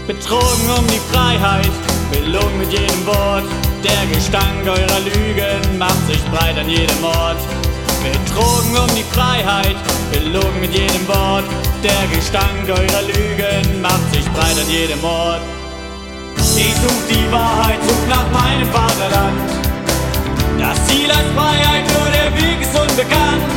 Betrogen um die Freiheit, belogen mit jedem Wort. Der Gestank eurer Lügen macht sich breit an jedem Ort. Betrogen um die Freiheit, belogen mit jedem Wort. Der Gestank eurer Lügen macht sich breit an jedem Ort. Ich such die Wahrheit, such nach meinem Vaterland. Das Ziel als Freiheit, nur der Weg ist unbekannt.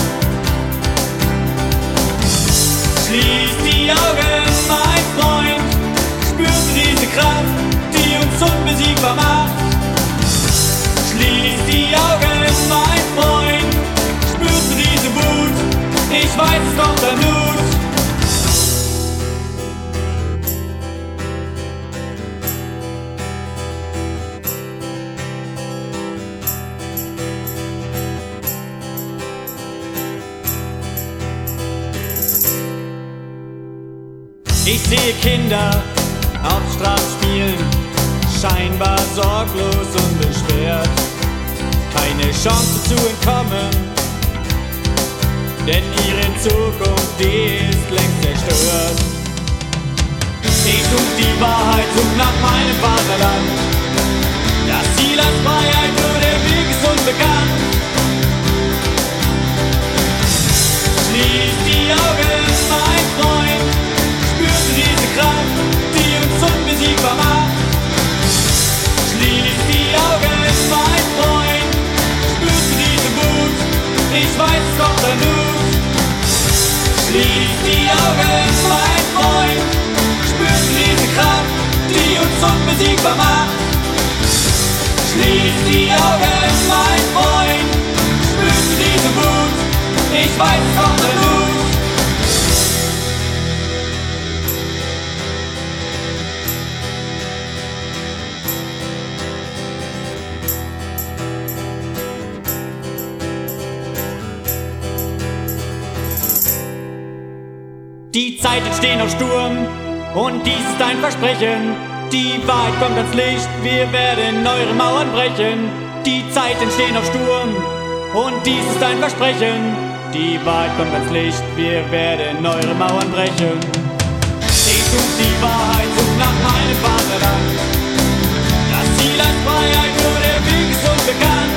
Schließ die Augen, mein Freund, spürst du diese Kraft, die uns unbesiegbar macht. Schließ die Augen, mein Freund, spürst du diese Wut, ich weiß, es kommt an Mut. Ich sehe Kinder auf Straßen spielen, scheinbar sorglos und beschwert. Keine Chance zu entkommen, denn ihre Zukunft, die ist längst zerstört. Ich such die Wahrheit, such nach meinem Vaterland. Das Ziel als Freiheit, nur der Weg ist unbekannt. Schließ die Augen, mein Freund, spürst du diese Kraft, die uns unbesiegbar macht. Schließ die Augen, mein Freund, spürst du diese Wut, ich weiß, es kommt an Mut. Schließ die Augen, mein Freund, spürst du diese Kraft, die uns unbesiegbar macht. Schließ die Augen, mein Freund, spürst du diese Wut, ich weiß, es kommt an Mut. Die Zeiten stehen auf Sturm und dies ist ein Versprechen. Die Wahrheit kommt ans Licht, wir werden eure Mauern brechen. Die Zeiten stehen auf Sturm und dies ist ein Versprechen. Die Wahrheit kommt ans Licht, wir werden eure Mauern brechen. Ich such die Wahrheit, such nach meinem Vaterland. Das Ziel als Freiheit, nur der Weg ist unbekannt.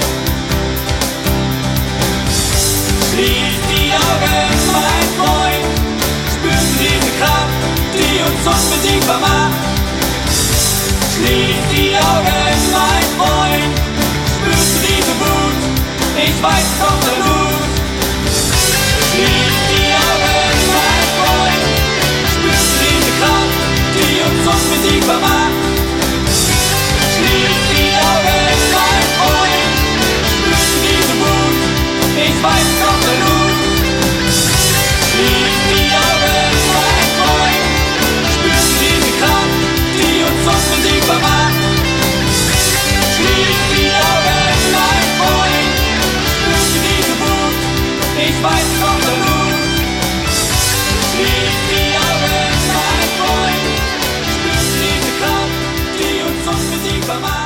Schließ die Augen, mein Freund, spürst du diese Kraft, die uns unbesiegbar macht. Schließ die Augen, mein Freund, spürst du diese Wut, ich weiß, es kommt an Mut. Schließ die Augen, mein Freund, spürst du diese Kraft, die uns unbesiegbar macht. Schließ die Augen, mein Freund, spürst du diese Wut, ich weiß, es kommt an Mut. Schließ die Augen, mein Freund, spürst du diese Kraft, die uns unbesiegbar macht. Schließ die Augen, mein Freund, spürst du diese Wut, ich weiß, es kommt an Mut. Schließ die Augen, mein Freund, spürst du diese Kraft, die uns unbesiegbar macht.